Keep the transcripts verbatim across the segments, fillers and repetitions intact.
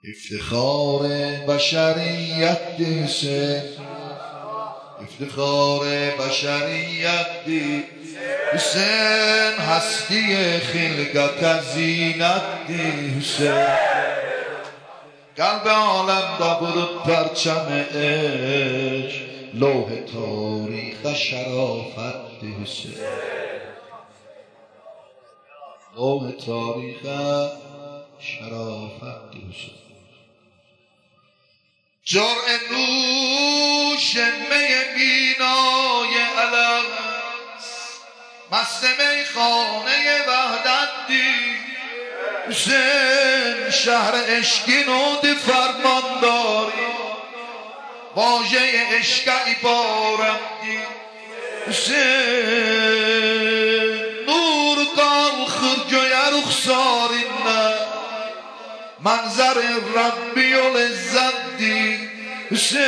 افتخار بشریت حسین، افتخار بشریت حسین، هستی خلقت زینت حسین. قلب عالم دا برد پرچم عشق، لوح تاریخ شرافت حسین، لوح تاریخ شرافت حسین. جرعه نوش می بینای علم، مست میخانه وحدت دی حسین. شهر عشقی نود فرمان داری، واژه عشقی بارم دی حسین. نور قال خرجوی رخساری نه، منظر ربی و لذت دی حسین.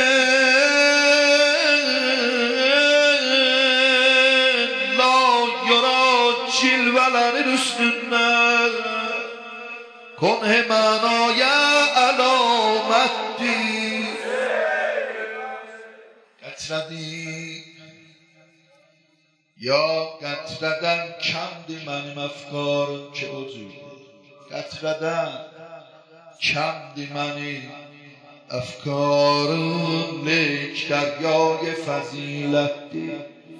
لا یرا جلوه رسلنا، کنه معنای علامت دی. قطردی یا قطردن کم دی منیم افکارم که وجود، قطردن کم دی منیم افکارم، لیک دریای فضیلت دی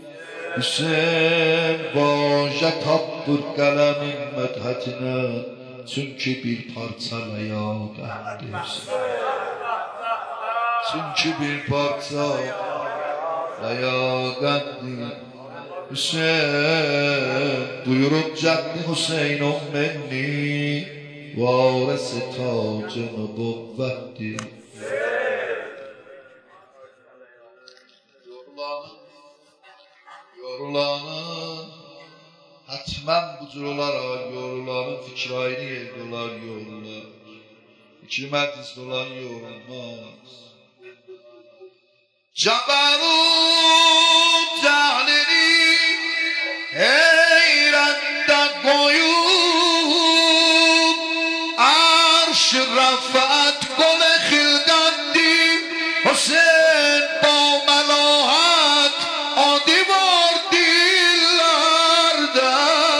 حسین. باشه تابدور قلم مدحتine، çünkü bir parça layakat حسین، çünkü bir parça layakat حسین. buyurup Ceddi Hüseyin منی وارث تاج نبوت دی. Yorulanın hatmen bu cür olar, yorulanın fikri aynı yerde olar, yorulur. İki məclis olan yorulmaz. Cabarut cahlini heyrende koyup, arş rafat kole xilqatdi Hüseyin. با ملاحت آدی var dillerde،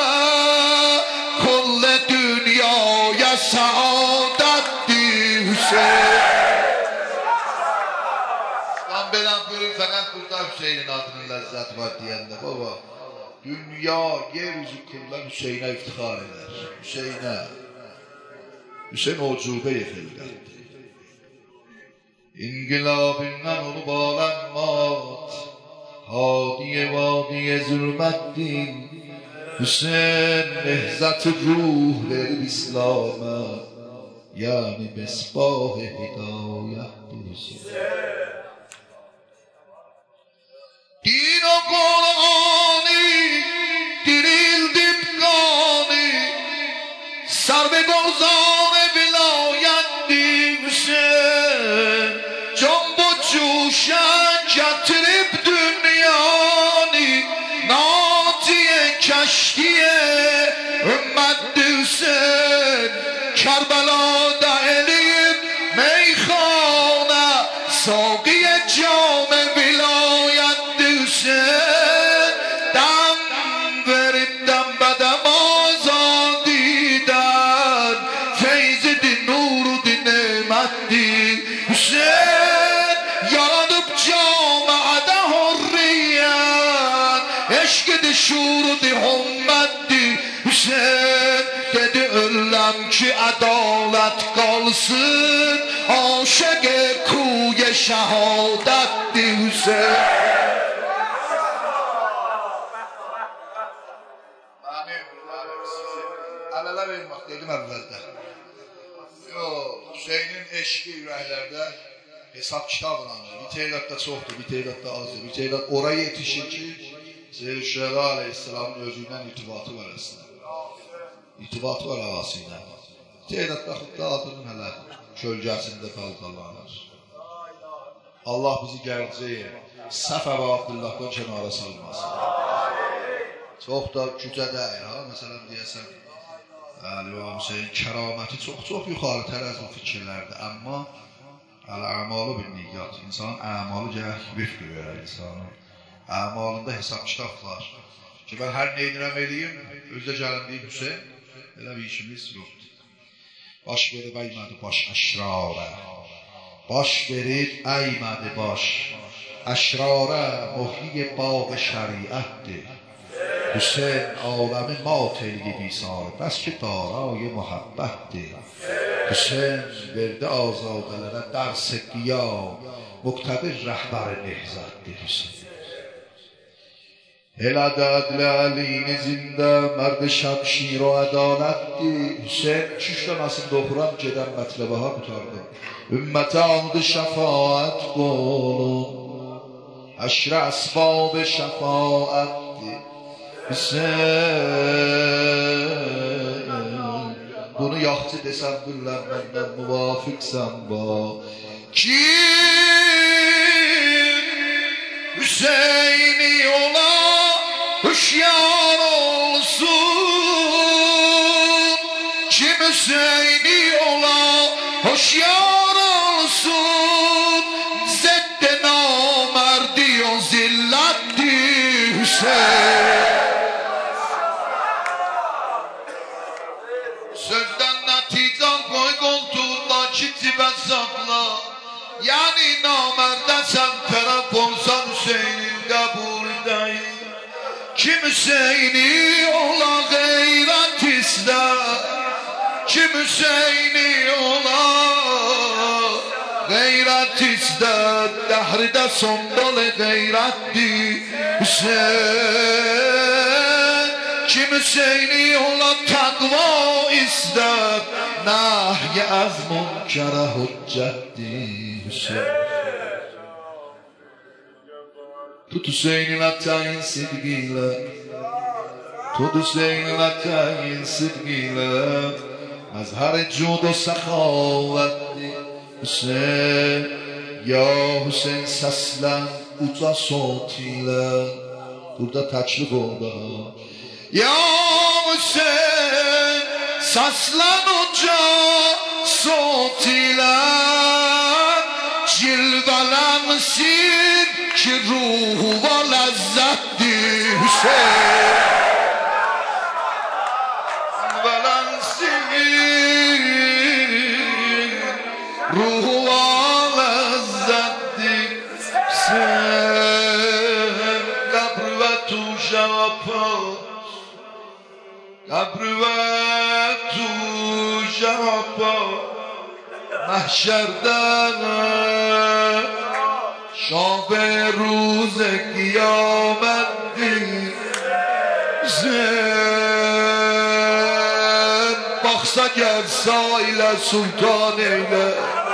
کل dünyaya saadetti Hüseyin. Lan belen buyurun fakat burada Hüseyin'in adının lezzet var diyende baba. Dünya yeryüzü kullar Hüseyin'e iftihar eder. Hüseyin'e. Hüseyin ucube-i xilqatdi. İnkılabından olup alanmat, hadiye vadiye zulmettin Hüseyin. Nehzat ruh verib İslam'a, yani besbah hidayet Hüseyin. Din o Kur'an'ı dirildip gani, sarbe gozan vilayet Hüseyin. Cambo cuşan getirip dünyanı, natiye keştiye ümmet Hüseyin. Kerbela'da elip meykhane, saqiye cam vilayet Hüseyin. Dem verip dem bedem azadiden, feyzidi nurudi nimetdi Hüseyin. Yaradıp camiada hurriyen, eşkidi şurudi hummetti Hüseyin. Dedi ölüm ki adalet kalsın, aşık-ı kuye şehadetti Hüseyin. Alala vermek dedim evvelde. Yok, Hüseyin'in eşki yüreklerde hesap kitabına, bir teylatta çoxdur, bir teylatta azdır, bir teylat oraya yetişir ki Zeyr-i Şüheda Aleyhisselam'ın özündən irtibatı var aslında. İrtibatı var ağasıyla. Teylatta xudda adının hələ kölgəsində qalqalanır. Allah bizi gələcəyə səhv əvaqillahdan kənara salmasın. Çox da küçə deyir ha, məsələn deyəsən Əli və Hüseyin kəraməti çox-çox yuxarıtər az o fikirlərdir. Amma əl-əmalı bir niyyat. İnsanın əmalı gərək vifq verər insanın. Əmalında hesab kitab var. Ki, mən hər nə edirəm eləyim, özdə gəlim deyib Hüseyin, elə bir işimiz yoxdur. Baş verib əymədi baş əşrarə. Baş verib əymədi baş əşrarə. Muhyi bağ şəriətdir. Hüseyin aləmi mat eləyib İsa'nı. Bəs ki, darayı muhabbətdir. Hüseyin verdi azadələrə dərs-i qiyam. Muqtədir rəhbər nehzətdir Hüseyin. Elədə ədlə əliyini zində mərd şəmşir o ədalətdir. Hüseyin çüş dönəsində oxuram, gedən mətləbəha qutardım. Ümmətə andı şəfaət qolun, əşrə əsbab şəfaətdir. Hüseyin bunu yaxçı desən billər məndən müvafiqsən ba. Kim Hüseyni ola hüşyar olsun. Kim Hüseyni ola hüşyar olsun. Zedde namerdi o zilletti Hüseyin. Sözden netican koy koltuğunda kitibə sakla. Yani namerde sen taraf olsan Hüseyin'in kabulündeyim. Kim Hüseyin'i ola gayret ister. Kim Hüseyin'i ola gayret ister. Dehride sondalı gayretti Hüseyin. Kim Hüseyin'i ola takva ister. Nahyi az munkara hüccetti Hüseyin. Tut Hüseyin'in atayin sidgiyle. Tut Hüseyin'in atayin sidgiyle. Mezhar cud o sakhavetti Hüseyin. Ya Hüseyin seslen uca sot ile. Burada təklik oldu. Ya Hüseyin seslen uca sot ile. Cilvelensin ki ruhu ve lezzettir Hüseyin. Cilvelensin ruhu ve lezzettir Hüseyin. Kabr ve tuşapas, kabr ve tuşapas. محشردن شام روز قیامت زن باخسا گر سایل سلطان ایله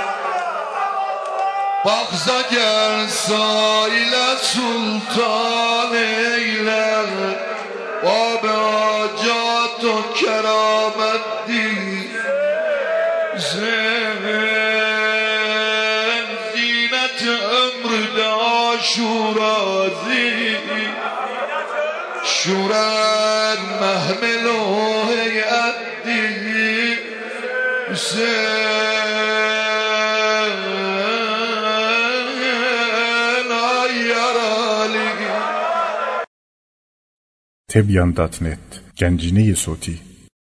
باخسا گر سایل سلطان ایله و به آجات و کرامت دی زن زینت امر دا شورازی شورر محمل و هیئت دی زن آیر آلی تبیان دات نت گنجینه صوتی